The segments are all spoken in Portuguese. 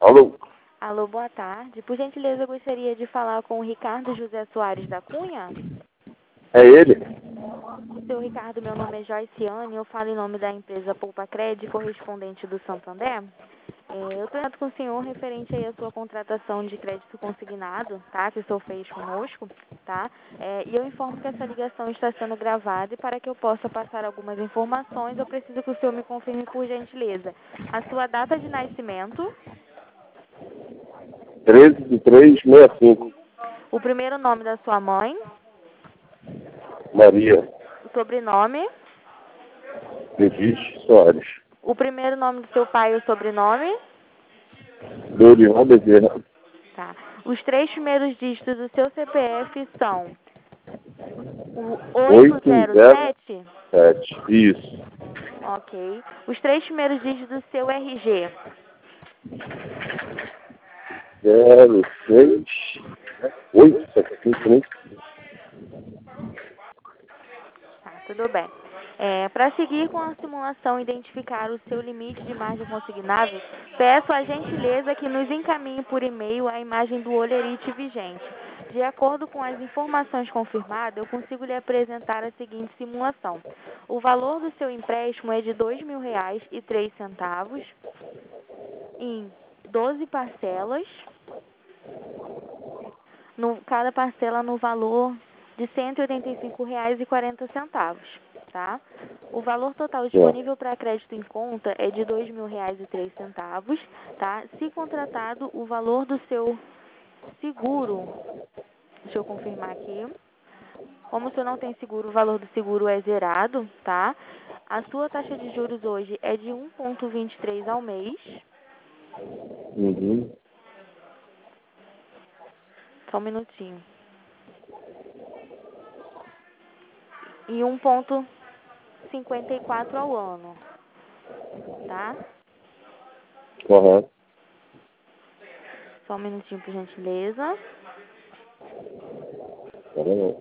Alô? Alô, boa tarde. Por gentileza, eu gostaria de falar com o Ricardo José Soares da Cunha. É ele? Seu Ricardo, meu nome é Joyciane, eu falo em nome da empresa Poupa Crédito, correspondente do Santander. Eu estou entrando com o senhor referente aí à sua contratação de crédito consignado, tá? Que o senhor fez conosco, tá? E eu informo que essa ligação está sendo gravada e para que eu possa passar algumas informações, eu preciso que o senhor me confirme por gentileza a sua data de nascimento, 13/3/65. o primeiro nome da sua mãe, Maria o sobrenome, Regis Soares. o primeiro nome do seu pai e o sobrenome, Dorival Bezerra. tá? Os 3 primeiros dígitos do seu CPF são o 807, 807. Isso. ok. Os 3 primeiros dígitos do seu RG, 06 8 tá? Tudo bem. Para seguir com a simulação e identificar o seu limite de margem consignável, peço a gentileza que nos encaminhe por e-mail a imagem do holerite vigente. De acordo com as informações confirmadas, eu consigo lhe apresentar a seguinte simulação. O valor do seu empréstimo é de R$ 2.000,03 em 12 parcelas, cada parcela no valor de R$ 185,40, tá? O valor total disponível para crédito em conta é de R$ 2.000,03, tá? Se contratado, o valor do seu seguro, deixa eu confirmar aqui, como o senhor não tem seguro, o valor do seguro é zerado, tá? A sua taxa de juros hoje é de 1,23 ao mês. Uhum. Só um minutinho. E 1,54 ao ano, tá? Correto. Só um minutinho, por gentileza. Correto.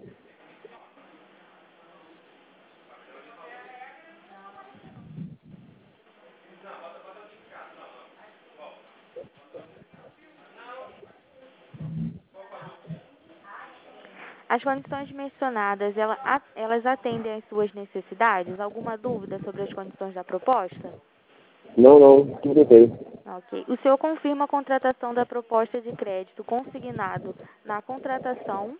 As condições mencionadas, elas atendem às suas necessidades? Alguma dúvida sobre as condições da proposta? Não, tudo bem. Ok. O senhor confirma a contratação da proposta de crédito consignado na contratação?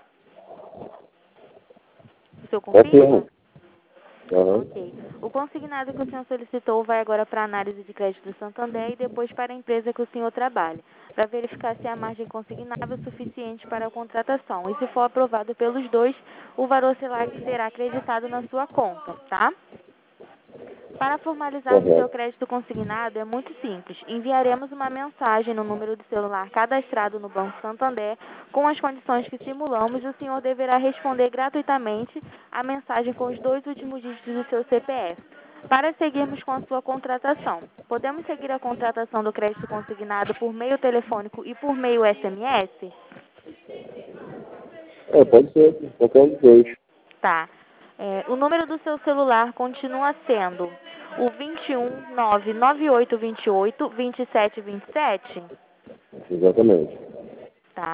O senhor confirma? Confirmo. Aham. Ok. O consignado que o senhor solicitou vai agora para a análise de crédito do Santander e depois para a empresa que o senhor trabalha, para verificar se a margem consignável é suficiente para a contratação. E se for aprovado pelos dois, o valor será acreditado na sua conta, tá? Para formalizarmos seu Correto. crédito consignado é muito simples. Enviaremos uma mensagem no número de celular cadastrado no Banco Santander com as condições que simulamos e o senhor deverá responder gratuitamente a mensagem com os 2 últimos dígitos do seu CPF. Para seguirmos com a sua contratação, podemos seguir a contratação do crédito consignado por meio telefônico e por meio SMS? Pode ser. Qualquer um dos dois. Tá. O número do seu celular continua sendo o 21 99828 2727, Exatamente. tá?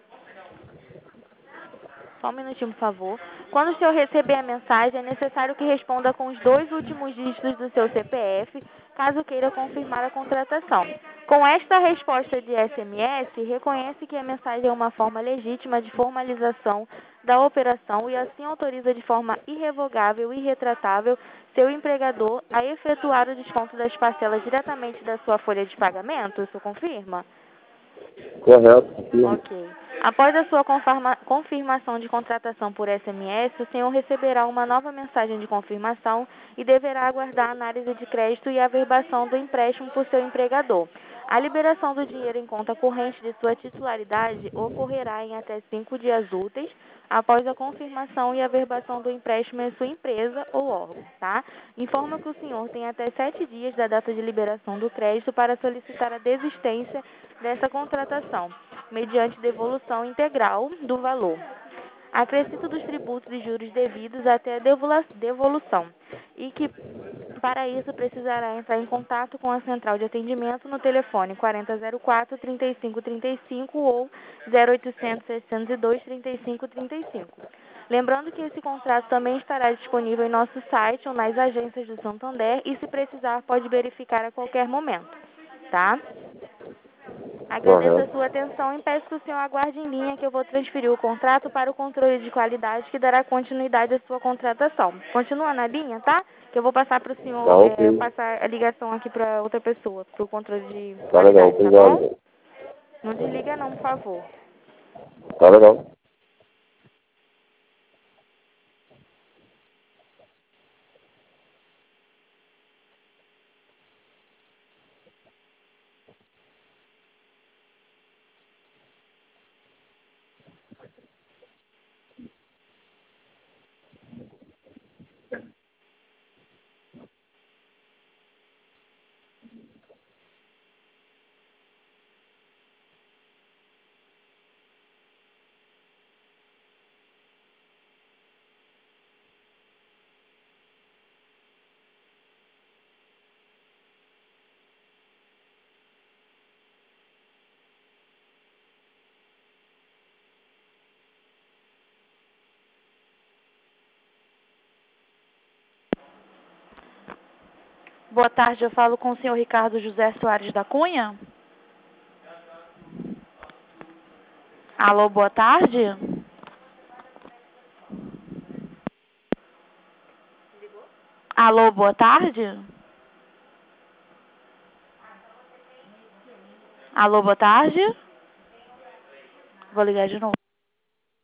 Só um minutinho, por favor. Quando o senhor receber a mensagem, é necessário que responda com os 2 últimos dígitos do seu CPF, caso queira confirmar a contratação. Com esta resposta de SMS, reconhece que a mensagem é uma forma legítima de formalização da operação e assim autoriza de forma irrevogável e retratável seu empregador a efetuar o desconto das parcelas diretamente da sua folha de pagamento. Isso confirma? Correto. Confirmo. Ok. Após a sua confirmação de contratação por SMS, o senhor receberá uma nova mensagem de confirmação e deverá aguardar a análise de crédito e a averbação do empréstimo por seu empregador. A liberação do dinheiro em conta corrente de sua titularidade ocorrerá em até 5 dias úteis após a confirmação e averbação do empréstimo em sua empresa ou órgão, tá? Informa que o senhor tem até 7 dias da data de liberação do crédito para solicitar a desistência dessa contratação, mediante devolução integral do valor, acrescido dos tributos e juros devidos até a devolução, e que Para isso, precisará entrar em contato com a central de atendimento no telefone 4004-3535 ou 0800-602-3535. Lembrando que esse contrato também estará disponível em nosso site ou nas agências do Santander e, se precisar, pode verificar a qualquer momento, tá? Agradeço a Correto. sua atenção e peço que o senhor aguarde em linha que eu vou transferir o contrato para o controle de qualidade que dará continuidade à sua contratação. Continua na linha, tá? Que eu vou passar para o senhor, Tá ok. passar a ligação aqui para outra pessoa, para o controle de Tá legal, qualidade, tá bom? obrigado. Não desliga não, por favor. Tá legal. Boa tarde, eu falo com o senhor Ricardo José Soares da Cunha. Alô, boa tarde. Alô, boa tarde. Alô, boa tarde. Vou ligar de novo.